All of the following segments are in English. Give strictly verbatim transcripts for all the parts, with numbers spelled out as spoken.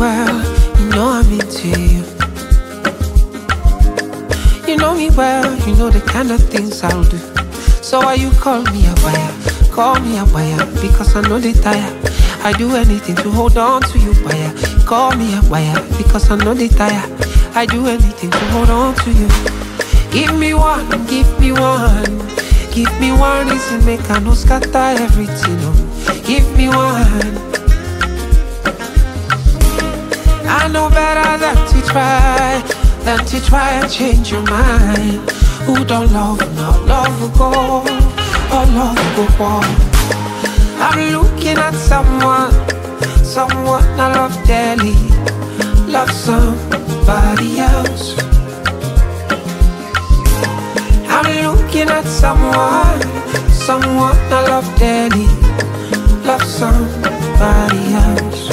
well, you know I'm into you. You know me well, you know the kind of things I'll do. So why you call me a buyer? Call me a buyer, because I know they tire. I do anything to hold on to you, buyer. Call me a buyer, because I know they tire. I do anything to hold on to you. Give me one, give me one. Give me one reason, make I no scatter everything. Oh. Give me one. I know better than to try, than to try and change your mind. Who don't love, now love will go, or love will go on. I'm looking at someone, someone I love dearly, love somebody else. I'm looking at someone, someone I love dearly, love somebody else.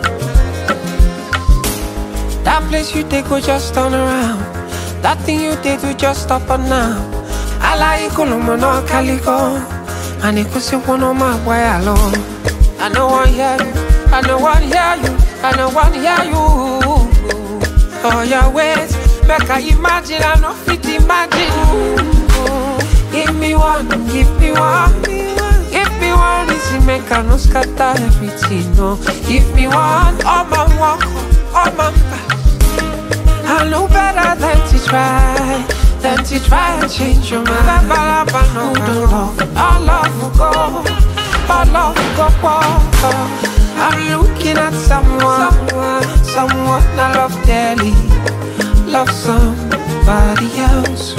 That place you take will just turn around. That thing you did will just stop and now. I like Colombo, no Calico. And it could see one on my way alone. I know I hear you, I know I hear you, I know I hear you. Oh, yeah, wait, make I imagine, I know fit imagine. Give me one, give me one, give me one reason, make I no scatter everything. No, give me one, all my walk, all my back. I know better than to try, than to try and change your mind. Who don't love, all love will go, all love will go, go. I'm looking at someone, someone I love dearly, love somebody else.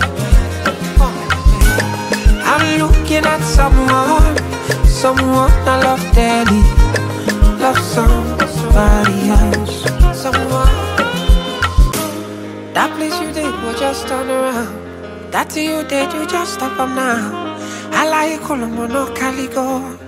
I'm looking at someone, someone I love dearly, love somebody else. Someone. That place you did will just turn around. That thing you did, you just stop them now. I like Colombo, no Calico.